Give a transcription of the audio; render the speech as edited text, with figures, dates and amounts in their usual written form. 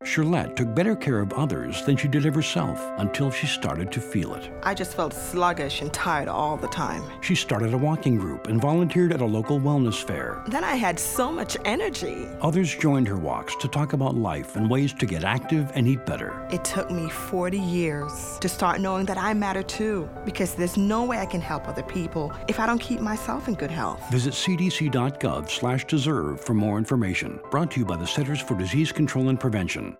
Shirlette took better care of others than she did of herself until she started to feel it. I just felt sluggish and tired all the time. She started a walking group and volunteered at a local wellness fair. Then I had so much energy. Others joined her walks to talk about life and ways to get active and eat better. It took me 40 years to start knowing that I matter too, because there's no way I can help other people if I don't keep myself in good health. Visit cdc.gov/deserve for more information. Brought to you by the Centers for Disease Control and Prevention.